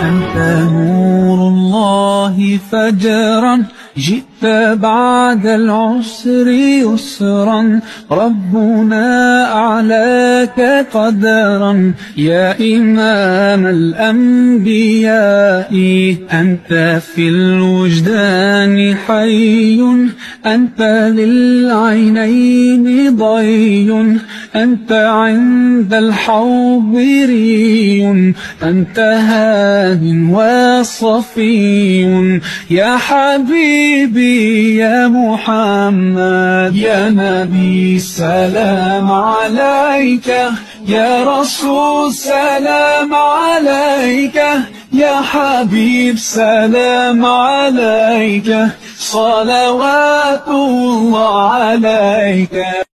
أنت نور الله فجرا، جئت بعد العسر يسرا، ربنا أعلاك قدرا يا إمام الأنبياء. أنت في الوجدان حي، أنت للعينين ضي، أنت عند الحوض ري، أنت هاد وصفي يا حبيبي يا محمد. يا نبي سلام عليك، يا رسول سلام عليك، يا حبيب سلام عليك، صلوات الله عليك.